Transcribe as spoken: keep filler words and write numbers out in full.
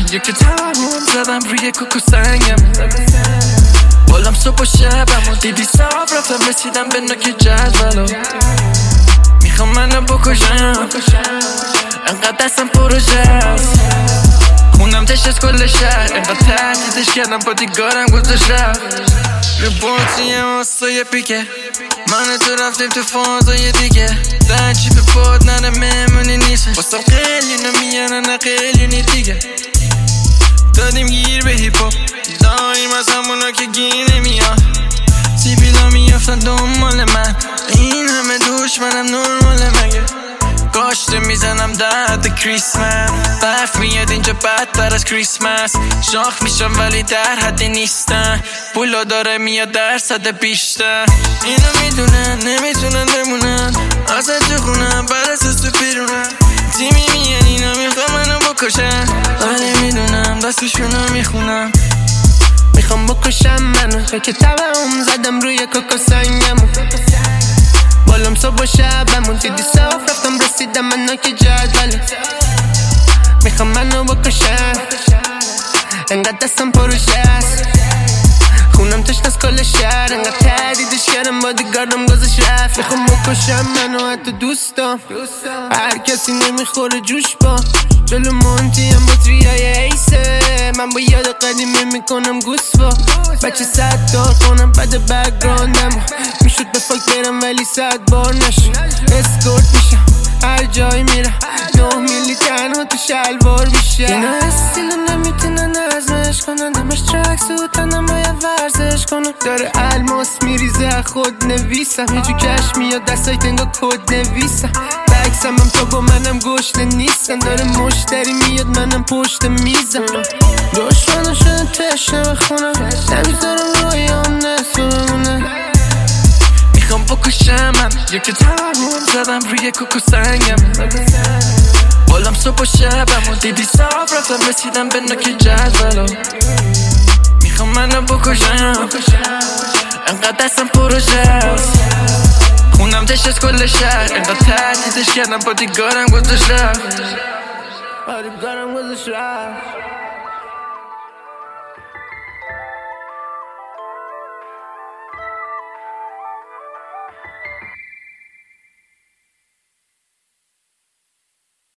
یکی توهم زدم روی کوکو سنگم بالام صبح و شبم و دیدی صاف رفتم رسیدم به نوک جدولو میخوام منو بکشم انقدر دستم پروژه است خونم تش از کل شهر انقدر تهدیدش کردم با دیگارم گذاشت رفت رو بانتیم آسای پیکه من تو رفتیم تو فازای دیگه در چی به پاد نره مهمونی نیست باسم قلیونو میانه نه قلیونی دیگه دادیم گیر به هیپ هاپ داریم از همونا که گیر نمیاد سیبیلا میافتن دنبال من این همه دشمنم نرماله مگه گاشته میزنم درد کریسمس برف میاد اینجا بدتر از کریسمس شاخ میشم ولی در حدی نیستن پولا داره میاد درصد بیشتر اینو میدونن نمیتونن بمونن ازت تو خونم بر اساس تو پیرونن تیمی میان اینا میخوام منو بکشن ولی میدونم دستشونو میخونم میخوام بکشم منو به که توهم زدم روی کوکو سنگمو بالام صبح و شبمون دیدی صاف رفتم رسیدم من نوک جدوله میخوام منو بکشم انقدر دستم پروژه است خونم تشت از کل شهر انقدر تهدیدش کردم با دیگارم گذاشت رفت میخوام بکشم منو حتی دوستم هر کسی نمیخوره جوش با جلو مونتی هم بطریای ایسه من با یاد قدیمی میکنم گوسفا بچه صد دار کنم بعد بگراندم میشد به فاک برم ولی صد بار نشد اسکورت میشم هر جای میرم نه میلی تنها تو شلوار میشه اینا استیلم نمیتونن ازمش کنن دمش ترک سوتنم باید ورزش کنم داره الماس میریزه خود نویسم هیچو کش میاد دستای تنگا کد نویسم بکسم هم تو با منم گشنه نیستن داره مشتری میاد منم پشت میزم دشمنو شده تشنه بخونم نمیذارم رویام نصف بمونه میخوام بکشم من یکی توهم زدم روی کوکو سنگم بالام صبح و شبم و دیدی صاف رفتم رسیدم به نوک جدولو میخوام منو بکشم انقدر دستم پروژه است خونم تش از کل شهر انقدر تهدیدش کردم با دیگارم گذاشت رفت با دیگارم گذاشت رفت